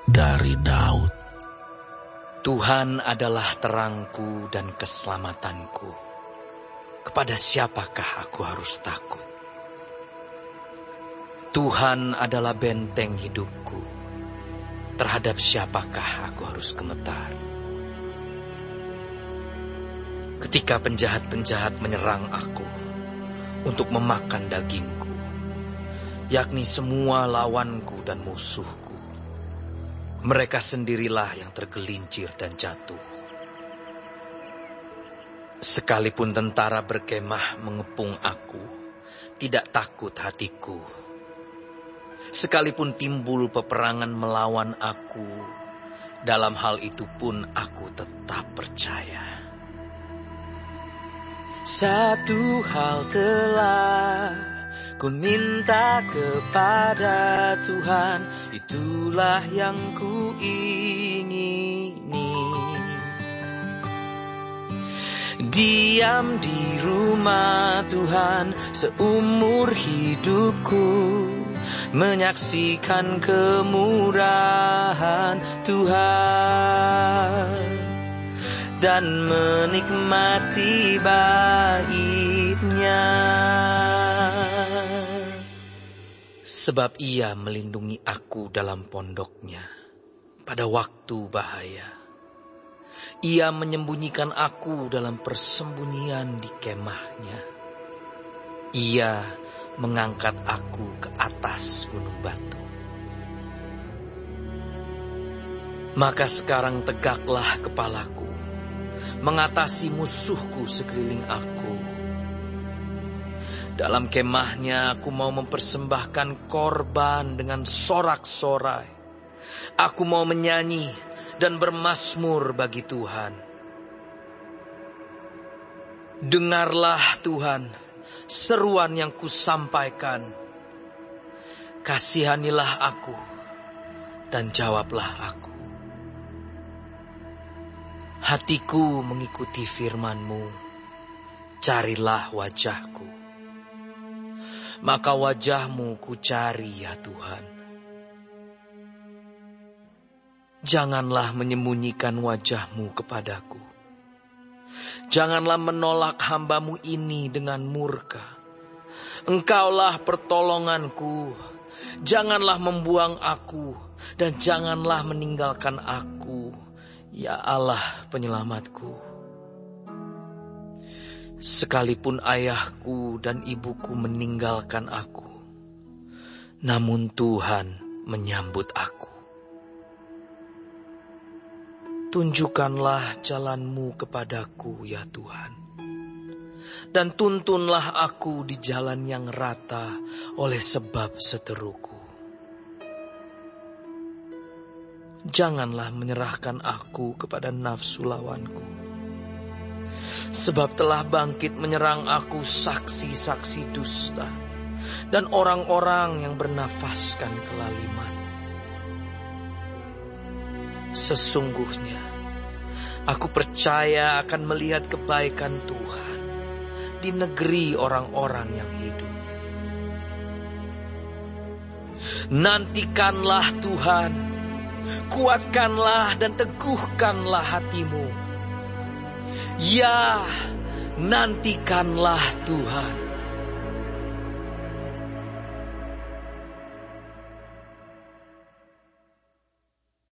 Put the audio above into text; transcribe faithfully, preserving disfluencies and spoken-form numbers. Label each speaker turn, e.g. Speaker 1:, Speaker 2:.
Speaker 1: dari Daud.
Speaker 2: Tuhan adalah terangku dan keselamatanku. Kepada siapakah aku harus takut? Tuhan adalah benteng hidupku. Terhadap siapakah aku harus gemetar? Ketika penjahat-penjahat menyerang aku untuk memakan dagingku, yakni semua lawanku dan musuhku, mereka sendirilah yang tergelincir dan jatuh. Sekalipun tentara berkemah mengepung aku, tidak takut hatiku. Sekalipun timbul peperangan melawan aku, dalam hal itu pun aku tetap percaya. Satu hal telah ku minta kepada Tuhan, itulah yang ku ingini. Diam di rumah Tuhan seumur hidupku, menyaksikan kemurahan Tuhan dan menikmati baitnya. Sebab Ia melindungi aku dalam pondoknya pada waktu bahaya. Ia menyembunyikan aku dalam persembunyian di kemahnya. Ia mengangkat aku ke atas gunung batu. Maka sekarang tegaklah kepalaku, mengatasi musuhku sekeliling aku. Dalam kemahnya aku mau mempersembahkan korban dengan sorak-sorai. Aku mau menyanyi dan bermazmur bagi Tuhan. Dengarlah Tuhan seruan yang kusampaikan. Kasihanilah aku dan jawablah aku. Hatiku mengikuti firman-Mu. Carilah wajah-Ku. Maka wajah-Mu ku cari ya Tuhan. Janganlah menyembunyikan wajah-Mu kepadaku. Janganlah menolak hamba-Mu ini dengan murka. Engkaulah pertolonganku. Janganlah membuang aku dan janganlah meninggalkan aku, ya Allah penyelamatku. Sekalipun ayahku dan ibuku meninggalkan aku, namun Tuhan menyambut aku. Tunjukkanlah jalan-Mu kepadaku ya Tuhan, dan tuntunlah aku di jalan yang rata oleh sebab seteruku. Janganlah menyerahkan aku kepada nafsu lawanku, sebab telah bangkit menyerang aku saksi-saksi dusta dan orang-orang yang bernafaskan kelaliman. Sesungguhnya aku percaya akan melihat kebaikan Tuhan di negeri orang-orang yang hidup. Nantikanlah Tuhan, kuatkanlah dan teguhkanlah hatimu. Ya, nantikanlah Tuhan.